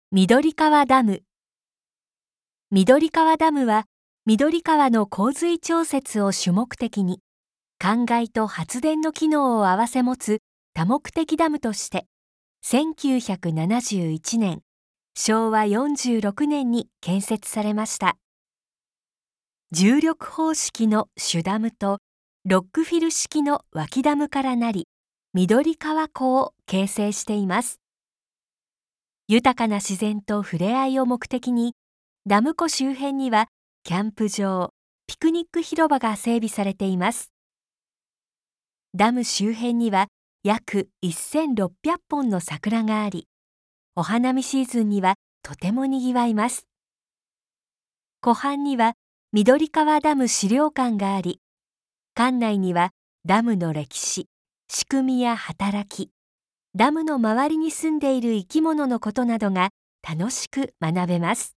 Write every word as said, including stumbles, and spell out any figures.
緑川ダム。緑川ダムは、緑川の洪水調節を主目的に、灌漑と発電の機能を併せ持つ多目的ダムとして、せんきゅうひゃくななじゅういちねん、しょうわよんじゅうろくねんに建設されました。重力方式の主ダムとロックフィル式の脇ダムからなり、緑川湖を形成しています。豊かな自然と触れ合いを目的に、ダム湖周辺にはキャンプ場、ピクニック広場が整備されています。ダム周辺には約せんろっぴゃっぽんの桜があり、お花見シーズンにはとてもにぎわいます。湖畔には緑川ダム資料館があり、館内にはダムの歴史、仕組みや働き、ダムの周りに住んでいる生き物のことなどが楽しく学べます。